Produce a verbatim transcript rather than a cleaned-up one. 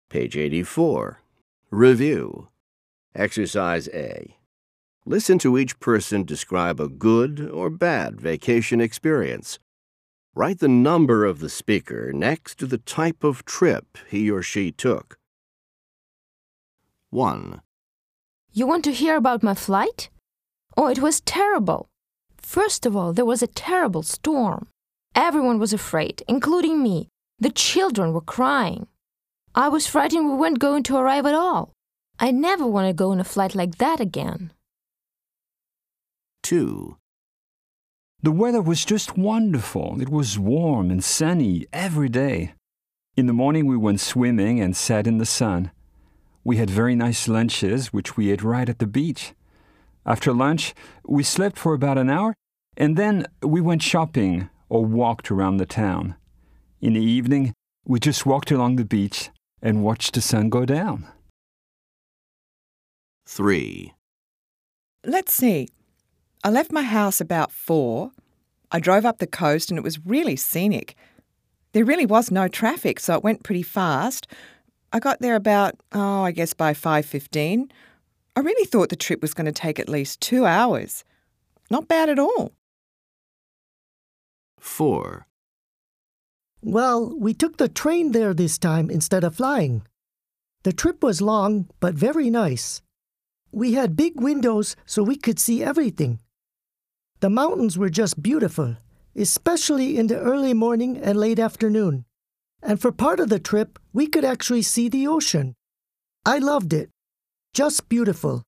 Page eighty-four. Review. Exercise A. Listen to each person describe a good or bad vacation experience. Write the number of the speaker next to the type of trip he or she took. one. You want to hear about my flight? Oh, it was terrible. First of all, there was a terrible storm. Everyone was afraid, including me. The children were crying. I was frightened we weren't going to arrive at all. I never want to go on a flight like that again. two. The weather was just wonderful. It was warm and sunny every day. In the morning we went swimming and sat in the sun. We had very nice lunches, which we ate right at the beach. After lunch, we slept for about an hour, and then we went shopping or walked around the town. In the evening, we just walked along the beach and watched the sun go down. three. Let's see. I left my house about four. I drove up the coast and it was really scenic. There really was no traffic, so it went pretty fast. I got there about, oh, I guess by five fifteen. I really thought the trip was going to take at least two hours. Not bad at all. four. Well, we took the train there this time instead of flying. The trip was long, but very nice. We had big windows so we could see everything. The mountains were just beautiful, especially in the early morning and late afternoon. And for part of the trip, we could actually see the ocean. I loved it. Just beautiful.